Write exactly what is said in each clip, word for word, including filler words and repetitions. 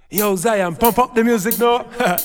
Yo, Zion, pump up the music, ¿no?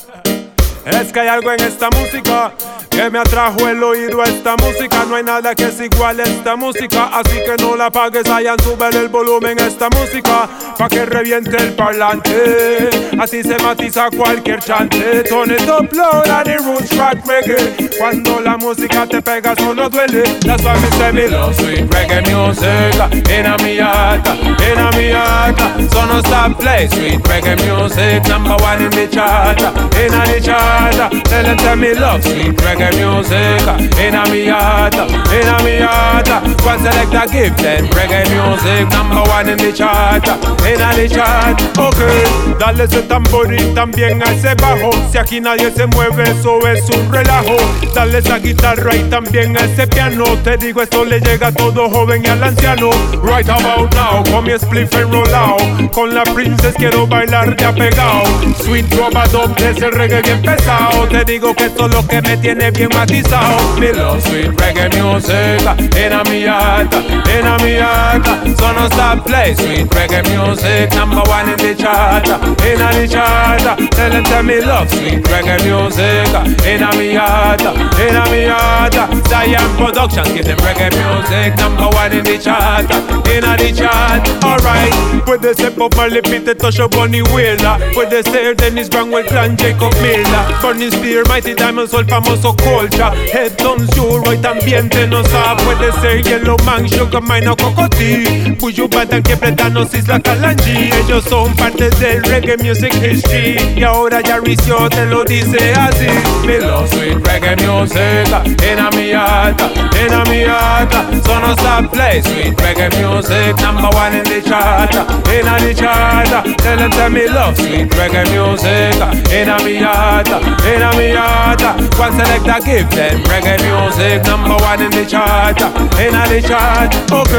Es que hay algo en esta música que me atrajo el oído a esta música. No hay nada que es igual a esta música, así que no la apagues, Zion, sube el volumen a esta música pa' que reviente el parlante. Así se matiza cualquier chante. Turn it up loud and the roots rock reggae. Cuando la música te pega solo duele. That's why me say me love sweet reggae music. Inna mi alta, inna mi alta. So no stop play sweet reggae music. Number one in the chart, inna the chart. Tell them tell me love sweet reggae music. Inna mi alta, inna mi alta. One selector give them reggae music. Number one in the chart, inna the chart. Okay, dale ese tambor y también a ese bajo. Si aquí nadie se mueve, eso es un relajo. Dale esa guitarra y también a ese piano. Te digo, esto le llega a todo joven y al anciano. Right about now, con mi spliff enrolado. Con la princess quiero bailar ya pegado. Sweet robadop de ese reggae bien pesado. Te digo que esto es lo que me tiene bien matizado. Me love sweet reggae music. Inna mi alta, inna mi alta. So no stop play sweet reggae music. Number one in the chart, inna the chart. Tell them tell me love sweet reggae music. Inna mi alta, inna mi alta. Zion Productions give them reggae music. Number one in the chart, inna the chart. Alright. Puede ser Bob Marley, Peter Tosh o Bunny Wailer. Puede ser Dennis Brown o el clan Jacob Miller. Burning Spear, Mighty Diamonds o el famoso Culture. Headtones, Roy también te nos sabe. Puede ser Yellow Man, Sugar Mine o Cocotí. Puyo Badan que Bretanos, Isla Kalanji. Ellos son parte del reggae music history. Y ahora ya Ricio te lo dice así. Me love sweet reggae music. Inna mi alta, inna mi alta. So no stop play sweet reggae music. Number one in the chart, inna the chart. Tell them tell me love sweet reggae music. Inna mi alta, inna mi alta. One selector give them reggae music. Number one in the chart, inna the chart.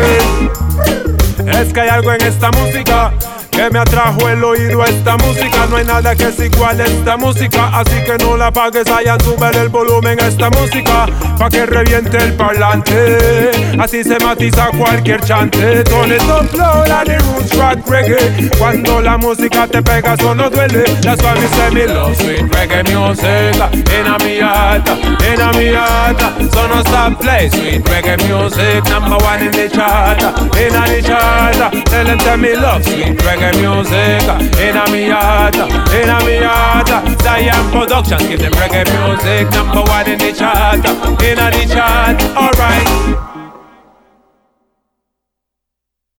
Okay. Es que hay algo en esta música que me atrajo el oído a esta música. No hay nada que es igual a esta música, así que no la apagues, Zion, sube el volumen a esta música pa' que reviente el parlante. Así se matiza cualquier chante. Turn it up loud and the roots rock reggae. Cuando la música te pega solo duele. That's why me say me love sweet reggae music. Inna mi alta, inna mi alta. So no stop play sweet reggae music. Number one in the chart, inna the chart. Tell them tell me love sweet reggae music. Inna mi alta, inna mi alta. Zion Productions give them reggae music. Number one in the chart, inna the chart. Alright.